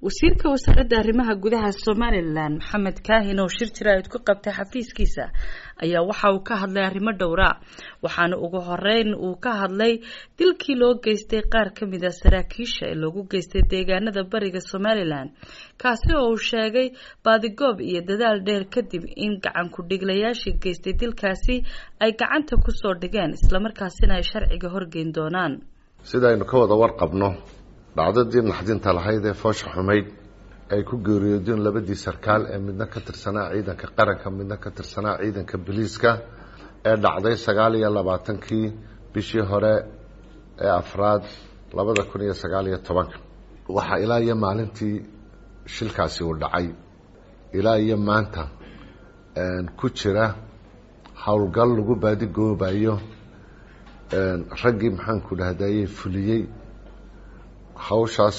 wasiirka wasaaradda arrimaha gudaha Somaliland Maxamed Kaahin oo shir jiraayad ku qabtay xafiiskiisa ayaa waxa uu ka hadlay arrimo dhowra waxaana ugu horeyn uu ka hadlay dilkii loo geystay qaar ka mid ah saraakiisha ee lagu geystay deegaanada bariga Somaliland kaasi oo uu sheegay baadigoob iyo dadaal dheer kadib in gacan ku dhiglayaashii geystay dilkaasi ay gacanta ku soo dhigeen isla markaasina ay sharciga horgeyn doonaan sida aynu ka wada warqabno dhacdadii naxdinta lahayd ee foosha xumayd ay ku geeriyoodeen labadii sarkaal ee midna ka tirsanaa ciidanka qaranka midna ka tirsanaa ciidanka booliiska ee dhacday 29kii bishii hore ee afraad 2019 waxa ilaa iyo maalintii shilkaasi uu dhacay ilaa iyo maanta ku jira hawlgal lagu baadigoobayo raggii maxaan ku dhahdayay fuliyay hawshaas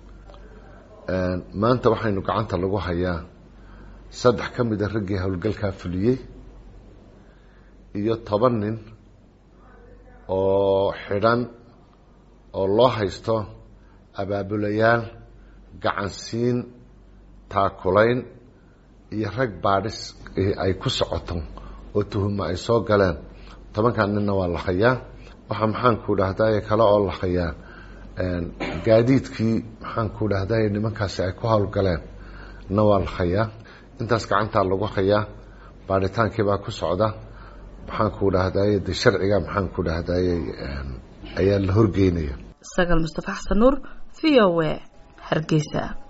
maanta waxaynu gacanta lagu hayaa 3 ka mid ah raggii hawlgalka fuliyay iyo 10 nin oo xidhan oo loo haysto abaabulayaal gacansiin taakulayn iyo rag baadhis ay ku socoto oo tuhuma ay soo galeen 10 ninna waa la hayaa waxa maxaan ku dhahday kala oo la hayaa gaadiidkii maxaan ku dhahday nimankaasi ay ku hawlgaleen nawal khaya intaas gacanta lagu hayaa baadhitaankii baa ku socda maxaan ku dhahday sharciga maxaan ku dhahday ayaa la horgeynaya Sagal Mustafa Xasan Nuur VOA Hargeysa.